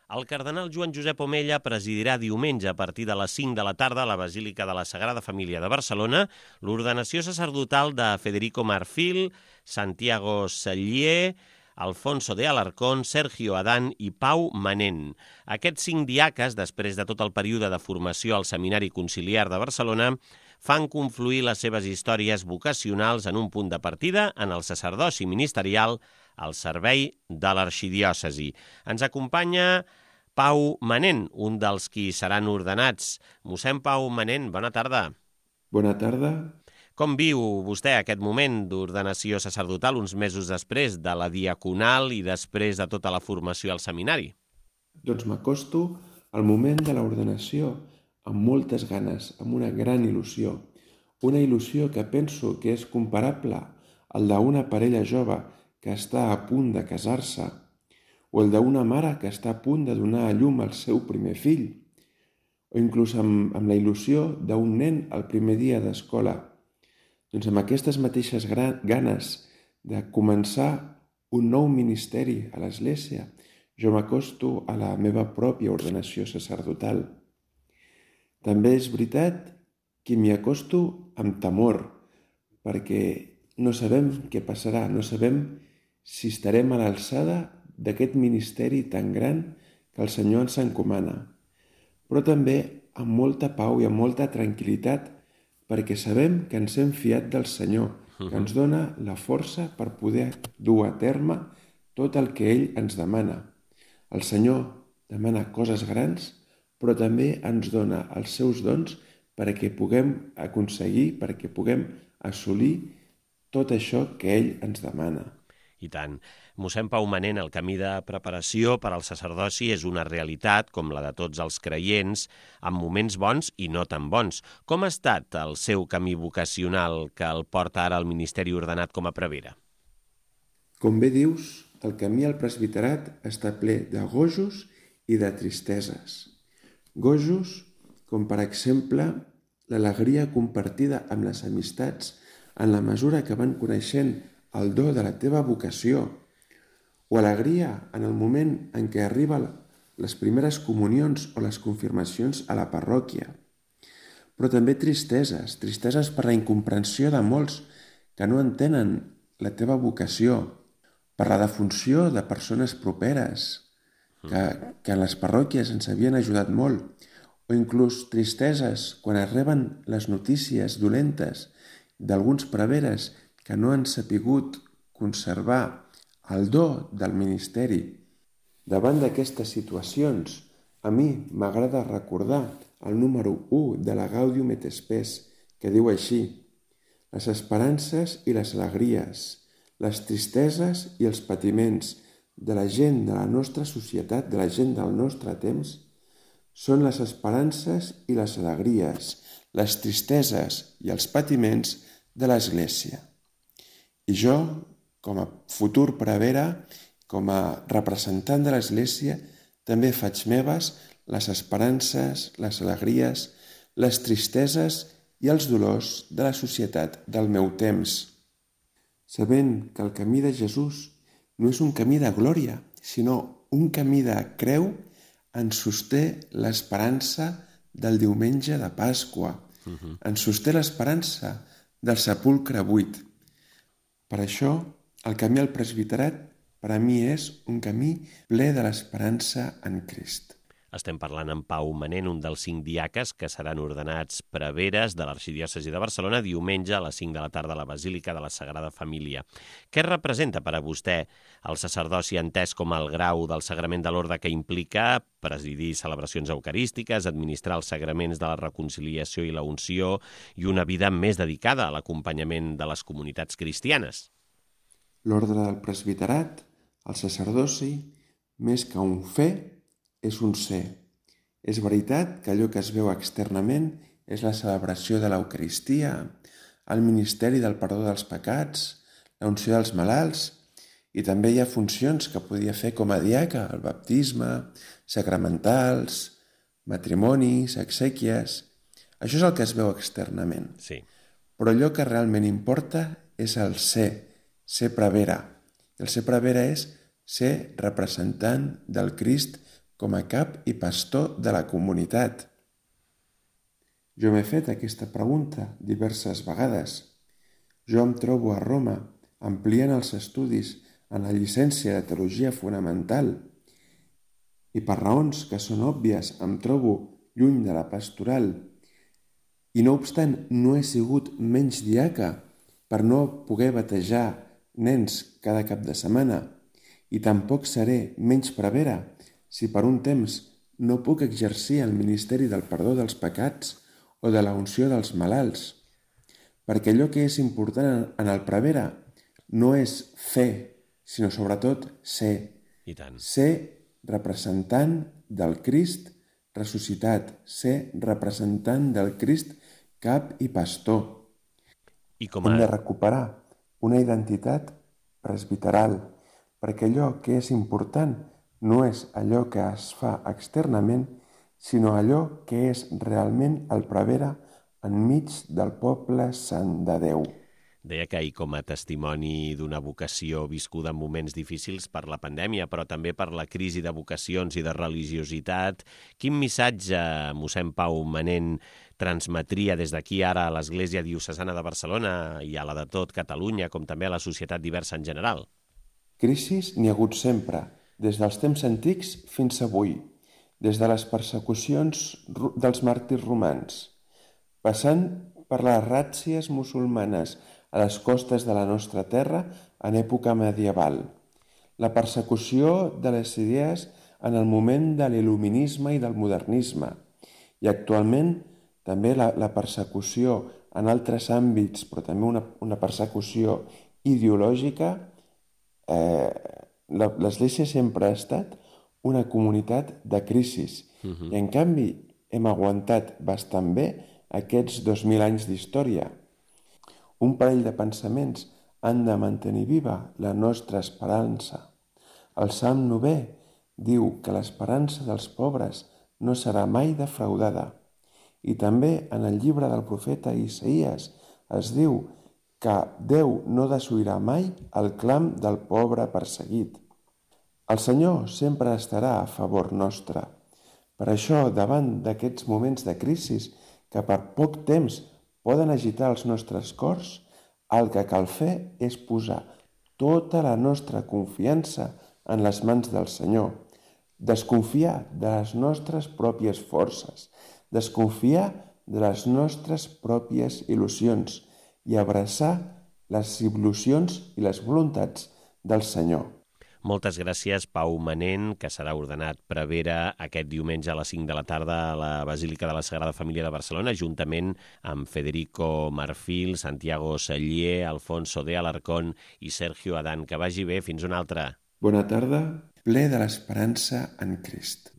El cardenal Joan Josep Omella presidirà diumenge a partir de les 5 de la tarda a la Basílica de la Sagrada Família de Barcelona l'ordenació sacerdotal de Federico Marfil, Santiago Sellier, Alfonso de Alarcón, Sergio Adán i Pau Manent. Aquests 5 diaques, després de tot el període de formació al Seminari Conciliar de Barcelona, fan confluir les seves històries vocacionals en un punt de partida en el sacerdoci ministerial al servei de l'arxidiòcesi. Ens acompanya Pau Manent, un dels qui seran ordenats. Mossèn Pau Manent, bona tarda. Bona tarda. Com viu vostè aquest moment d'ordenació sacerdotal uns mesos després de la diaconal i després de tota la formació al seminari? Doncs m'acosto al moment de l'ordenació amb moltes ganes, amb una gran il·lusió. Una il·lusió que penso que és comparable al d'una parella jove que està a punt de casar-se o el d'una mare que està a punt de donar a llum al seu primer fill o inclús amb la il·lusió d'un nen al primer dia d'escola. Doncs amb aquestes mateixes ganes de començar un nou ministeri a l'Església, jo m'acosto a la meva pròpia ordenació sacerdotal. També és veritat que m'hi acosto amb temor, perquè no sabem què passarà, no sabem si estarem a l'alçada d'aquest ministeri tan gran que el Senyor ens encomana, però també amb molta pau i amb molta tranquil·litat, perquè sabem que ens hem fiat del Senyor, que ens dona la força per poder dur a terme tot el que ell ens demana. El Senyor demana coses grans, però també ens dona els seus dons perquè puguem aconseguir, perquè puguem assolir tot això que ell ens demana. I tant. Mossèn Pau Manent, el camí de preparació per al sacerdoci és una realitat, com la de tots els creients, amb moments bons i no tan bons. Com ha estat el seu camí vocacional que el porta ara al ministeri ordenat com a prevere? Com bé dius, el camí al presbiterat està ple de gojos i de tristeses. Gojos, com per exemple l'alegria compartida amb les amistats en la mesura que van coneixent el do de la teva vocació, o alegria en el moment en què arriben les primeres comunions o les confirmacions a la parròquia. Però també tristeses per la incomprensió de molts que no entenen la teva vocació, per la defunció de persones properes que en les parròquies ens havien ajudat molt, o inclús tristeses quan es reben les notícies dolentes d'alguns preveres que no han sapigut conservar el do del ministeri. Davant d'aquestes situacions, a mi m'agrada recordar el número 1 de la Gaudium et Spes, que diu així: les esperances i les alegries, les tristeses i els patiments de la gent de la nostra societat, de la gent del nostre temps, són les esperances i les alegries, les tristeses i els patiments de l'Església. I jo, com a futur prevere, com a representant de l'Església, també faig meves les esperances, les alegries, les tristeses i els dolors de la societat del meu temps, sabent que el camí de Jesús no és un camí de glòria, sinó un camí de creu ens sosté l'esperança del diumenge de Pasqua, ens sosté l'esperança del sepulcre buit. Per això, el camí al presbiterat per a mi és un camí ple de l'esperança en Crist. Estem parlant amb Pau Manent, un dels 5 diaques que seran ordenats preveres de l'Arxidiòcesi de Barcelona diumenge a les 5 de la tarda a la Basílica de la Sagrada Família. Què representa per a vostè el sacerdoci entès com el grau del sagrament de l'orde que implica presidir celebracions eucarístiques, administrar els sagraments de la reconciliació i la unció i una vida més dedicada a l'acompanyament de les comunitats cristianes? L'ordre del presbiterat, el sacerdoci, més que un fer, és un ser. És veritat que allò que es veu externament és la celebració de l'Eucaristia, el ministeri del perdó dels pecats, la unció dels malalts, i també hi ha funcions que podia fer com a diaca, el baptisme, sacramentals, matrimonis, exèquies. Això és el que es veu externament. Sí. Però allò que realment importa és el ser prevere. El ser prevere és ser representant del Crist com a cap i pastor de la comunitat? Jo m'he fet aquesta pregunta diverses vegades. Jo em trobo a Roma ampliant els estudis en la llicència de Teologia Fonamental i per raons que són òbvies em trobo lluny de la pastoral i no obstant no he sigut menys diaca per no poder batejar nens cada cap de setmana i tampoc seré menys prevera si per un temps no puc exercir el ministeri del perdó dels pecats o de la unció dels malalts, perquè allò que és important en el prevere no és fer, sinó sobretot ser. I tant. Ser representant del Crist ressuscitat, ser representant del Crist cap i pastor. Hem de recuperar una identitat presbiteral, perquè allò que és important no és allò que es fa externament, sinó allò que és realment el prevere enmig del poble sant de Déu. Deia que i com a testimoni d'una vocació viscuda en moments difícils per la pandèmia, però també per la crisi de vocacions i de religiositat, quin missatge mossèn Pau Manent transmetria des d'aquí ara a l'Església Diocesana de Barcelona i a la de tot Catalunya, com també a la societat diversa en general? Crisis n'hi ha hagut sempre, des dels temps antics fins avui, des de les persecucions dels màrtirs romans, passant per les ràtzies musulmanes a les costes de la nostra terra en època medieval, la persecució de les idees en el moment de l'il·luminisme i del modernisme, i actualment també la persecució en altres àmbits, però també una persecució ideològica. L'Església sempre ha estat una comunitat de crisis i en canvi hem aguantat bastant bé aquests 2000 anys d'història. Un parell de pensaments han de mantenir viva la nostra esperança. El Salm 9 diu que l'esperança dels pobres no serà mai defraudada. I també en el llibre del profeta Isaïes es diu que Déu no desoirà mai el clam del pobre perseguit. El Senyor sempre estarà a favor nostre. Per això, davant d'aquests moments de crisi que per poc temps poden agitar els nostres cors, el que cal fer és posar tota la nostra confiança en les mans del Senyor, desconfiar de les nostres pròpies forces, desconfiar de les nostres pròpies il·lusions i abraçar les il·lusions i les voluntats del Senyor. Moltes gràcies, Pau Manent, que serà ordenat prevere aquest diumenge a les 5 de la tarda a la Basílica de la Sagrada Família de Barcelona, juntament amb Federico Marfil, Santiago Sellier, Alfonso de Alarcón i Sergio Adán. Que vagi bé, fins una altra. Bona tarda, ple de l'esperança en Crist.